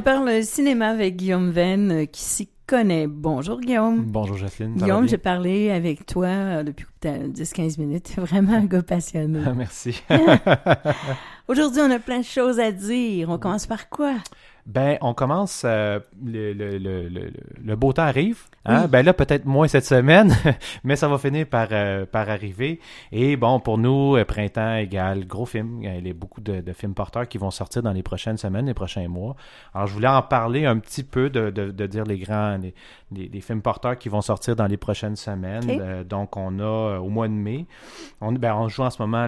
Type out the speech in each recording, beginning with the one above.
On parle cinéma avec Guillaume Venn qui s'y connaît. Bonjour Guillaume. Bonjour Jocelyne. Guillaume, j'ai parlé avec toi depuis 10-15 minutes. Vraiment un gars passionné. Merci. Aujourd'hui, on a plein de choses à dire. On commence par quoi? Ben, on commence, le beau temps arrive, hein? Oui. Ben là, peut-être moins cette semaine, mais ça va finir par arriver. Et bon, pour nous, printemps égale gros film. Il y a beaucoup de films porteurs qui vont sortir dans les prochaines semaines, les prochains mois. Alors, je voulais en parler un petit peu, de dire les films porteurs qui vont sortir dans les prochaines semaines. Okay. Donc, on a au mois de mai, on joue en ce moment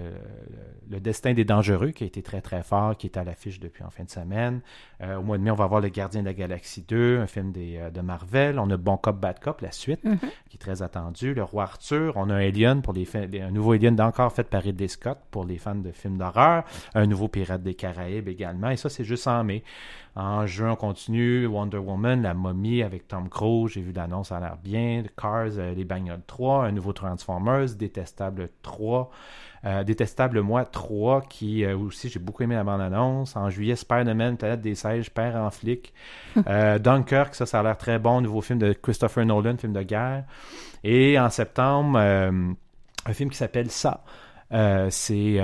le Destin des Dangereux, qui a été très, très fort, qui est à l'affiche depuis en fin de semaine. Au mois de mai, on va avoir Le Gardien de la Galaxie 2, un film de Marvel. On a Bon Cop, Bad Cop, la suite, qui est très attendue. Le Roi Arthur. On a un Alien, un nouveau Alien encore fait par Ridley Scott pour les fans de films d'horreur. Un nouveau Pirate des Caraïbes également. Et ça, c'est juste en mai. En juin, on continue Wonder Woman, La Momie avec Tom Cruise. J'ai vu l'annonce, ça a l'air bien. Cars, Les Bagnoles 3. Un nouveau Transformers. Détestable 3. Détestable Moi 3, qui aussi, j'ai beaucoup aimé la bande-annonce. En juillet, Spider-Man, Planète des Singes, Père en flic. Dunkirk, ça a l'air très bon. Nouveau film de Christopher Nolan, film de guerre. Et en septembre, un film qui s'appelle Ça. C'est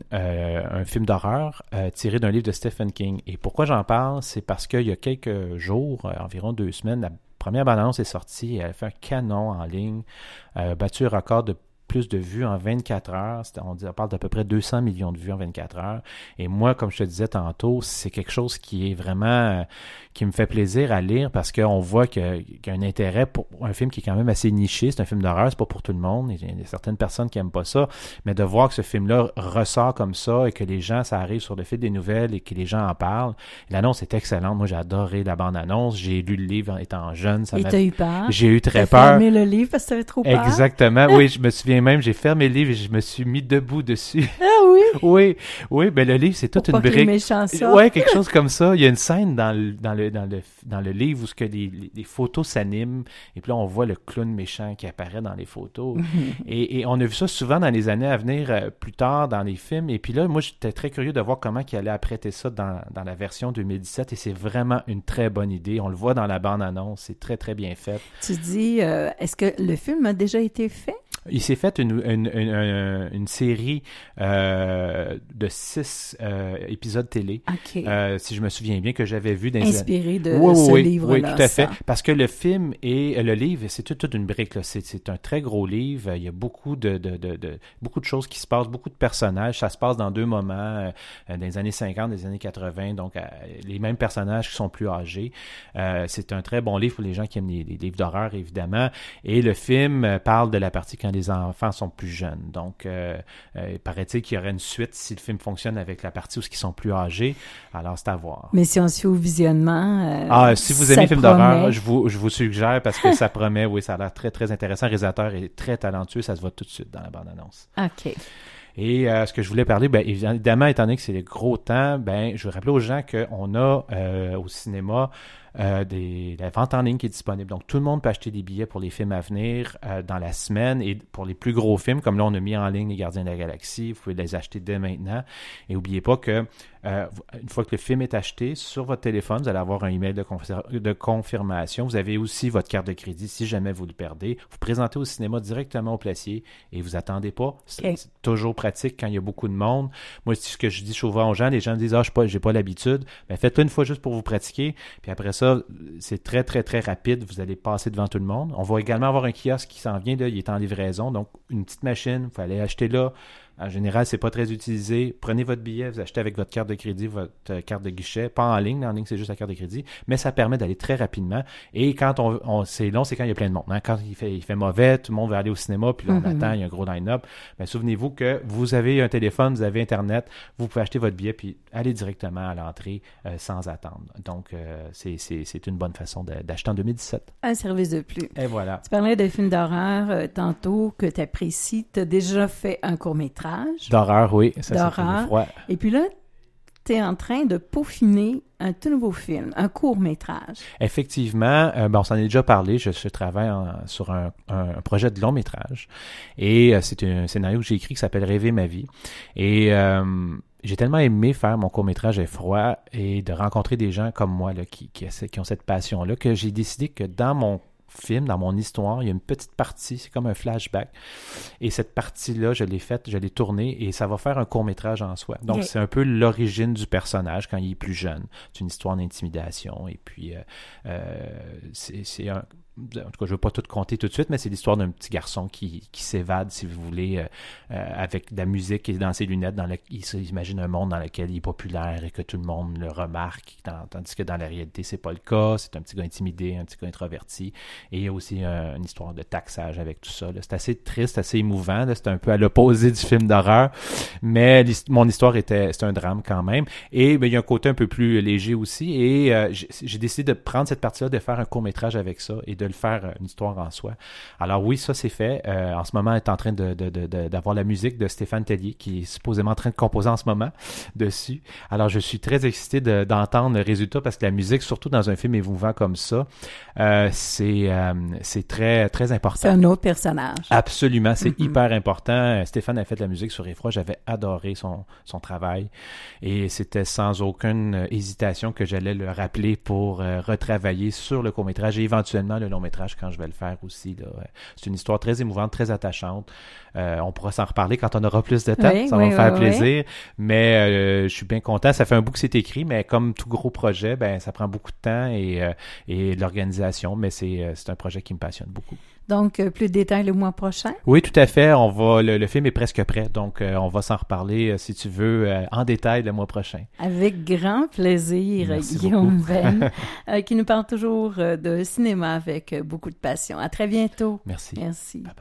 un film d'horreur tiré d'un livre de Stephen King. Et pourquoi j'en parle? C'est parce qu'il y a quelques jours, environ 2 semaines, la première bande-annonce est sortie. Elle a fait un canon en ligne, battu un record de plus de vues en 24 heures. On parle d'à peu près 200 millions de vues en 24 heures. Et moi, comme je te disais tantôt, c'est quelque chose qui est vraiment... qui me fait plaisir à lire parce qu'on voit qu'il y a un intérêt pour un film qui est quand même assez niché. C'est un film d'horreur, c'est pas pour tout le monde. Il y a certaines personnes qui aiment pas ça. Mais de voir que ce film-là ressort comme ça et que les gens, ça arrive sur le fil des nouvelles et que les gens en parlent. L'annonce est excellente. Moi, j'ai adoré la bande-annonce. J'ai lu le livre étant jeune. Et t'as eu peur? J'ai eu très peur. T'as fermé peur. le livre parce que t'avais trop peur? Exactement. Oui, je me souviens même, j'ai fermé le livre et je me suis mis debout dessus. Ah oui? Oui, ben le livre, c'est toute pour une pas brique. Que les méchants sortent. Ouais, quelque chose comme ça. Il y a une scène dans le livre où ce que les photos s'animent et puis là on voit le clown méchant qui apparaît dans les photos. et on a vu ça souvent dans les années à venir, plus tard dans les films. Et puis là, moi j'étais très curieux de voir comment il allait apprêter ça dans la version 2017 et c'est vraiment une très bonne idée. On le voit dans la bande-annonce, c'est très très bien fait. Tu dis, est-ce que le film a déjà été fait? Il s'est fait une série de 6 épisodes télé, si je me souviens bien, que j'avais vu inspiré de ce livre-là. Oui, tout à fait. Parce que le film et le livre, c'est toute une brique. Là. C'est un très gros livre. Il y a beaucoup beaucoup de choses qui se passent, beaucoup de personnages. Ça se passe dans 2 moments, dans les années 50, des années 80. Donc, les mêmes personnages qui sont plus âgés. C'est un très bon livre pour les gens qui aiment les livres d'horreur, évidemment. Et le film parle de la partie quand les enfants sont plus jeunes. Donc, paraît-il qu'il y aurait une suite si le film fonctionne avec la partie où ils sont plus âgés. Alors, c'est à voir. Mais si on se fait au visionnement... si vous aimez les films d'horreur, je vous suggère parce que ça promet, oui, ça a l'air très, très intéressant. Le réalisateur est très talentueux, ça se voit tout de suite dans la bande-annonce. OK. Et ce que je voulais parler, bien évidemment, étant donné que c'est le gros temps, je veux rappeler aux gens qu'on a au cinéma la vente en ligne qui est disponible. Donc, tout le monde peut acheter des billets pour les films à venir dans la semaine et pour les plus gros films, comme là, on a mis en ligne Les Gardiens de la Galaxie, vous pouvez les acheter dès maintenant. Et n'oubliez pas que une fois que le film est acheté, sur votre téléphone, vous allez avoir un email de confirmation. Vous avez aussi votre carte de crédit si jamais vous le perdez. Vous présentez au cinéma directement au placier et vous attendez pas. C'est toujours pratique quand il y a beaucoup de monde. Moi, c'est ce que je dis souvent aux gens. Les gens me disent « Ah, j'ai pas l'habitude. » Ben, faites-le une fois juste pour vous pratiquer. Puis après ça, c'est très, très, très rapide. Vous allez passer devant tout le monde. On va également avoir un kiosque qui s'en vient. Là, il est en livraison. Donc, une petite machine. Vous allez acheter là. En général, c'est pas très utilisé. Prenez votre billet, vous achetez avec votre carte de crédit, votre carte de guichet. Pas en ligne. En ligne, c'est juste la carte de crédit. Mais ça permet d'aller très rapidement. Et quand c'est long, c'est quand il y a plein de monde. Hein? Quand il fait mauvais, tout le monde veut aller au cinéma, puis là, on attend, il y a un gros line-up. Mais souvenez-vous que vous avez un téléphone, vous avez Internet, vous pouvez acheter votre billet, puis aller directement à l'entrée sans attendre. Donc, c'est une bonne façon d'acheter en 2017. Un service de plus. Et voilà. Tu parlais de films d'horreur tantôt que tu apprécies. Tu as déjà fait un court-métrage. D'horreur, oui. Ça, d'horreur. C'est et puis là, tu es en train de peaufiner un tout nouveau film, un court-métrage. Effectivement, on s'en est déjà parlé. Je travaille sur un projet de long-métrage. Et c'est un scénario que j'ai écrit qui s'appelle « Rêver ma vie ». Et j'ai tellement aimé faire mon court-métrage Effroi et de rencontrer des gens comme moi là, qui ont cette passion-là, que j'ai décidé que dans mon film, dans mon histoire, il y a une petite partie, c'est comme un flashback. Et cette partie-là, je l'ai faite, je l'ai tournée et ça va faire un court-métrage en soi. Donc, c'est un peu l'origine du personnage quand il est plus jeune. C'est une histoire d'intimidation et puis c'est un... En tout cas, je ne veux pas tout compter tout de suite, mais c'est l'histoire d'un petit garçon qui s'évade, si vous voulez, avec de la musique et dans ses lunettes. Il s'imagine un monde dans lequel il est populaire et que tout le monde le remarque, tandis que dans la réalité, c'est pas le cas. C'est un petit gars intimidé, un petit gars introverti. Et il y a aussi une histoire de taxage avec tout ça. Là. C'est assez triste, assez émouvant. Là. C'est un peu à l'opposé du film d'horreur, mais mon histoire c'est un drame quand même. Et il y a un côté un peu plus léger aussi. Et j'ai décidé de prendre cette partie-là, de faire un court-métrage avec ça et de le faire une histoire en soi. Alors oui, ça c'est fait. En ce moment, elle est en train d'avoir la musique de Stéphane Tellier qui est supposément en train de composer en ce moment dessus. Alors je suis très excité d'entendre le résultat parce que la musique, surtout dans un film émouvant comme ça, c'est très, très important. C'est un autre personnage. Absolument, c'est hyper important. Stéphane a fait la musique sur Effroi. J'avais adoré son travail et c'était sans aucune hésitation que j'allais le rappeler pour retravailler sur le court-métrage et éventuellement le long-métrage quand je vais le faire aussi. Là. C'est une histoire très émouvante, très attachante. On pourra s'en reparler quand on aura plus de temps. Ça va me faire plaisir. Mais je suis bien content. Ça fait un bout que c'est écrit, mais comme tout gros projet, ça prend beaucoup de temps et de l'organisation. Mais c'est un projet qui me passionne beaucoup. Donc, plus de détails le mois prochain? Oui, tout à fait. Le film est presque prêt. Donc, on va s'en reparler, si tu veux, en détail le mois prochain. Avec grand plaisir, merci Guillaume Veyne, qui nous parle toujours de cinéma avec beaucoup de passion. À très bientôt. Merci. Merci. Bye bye.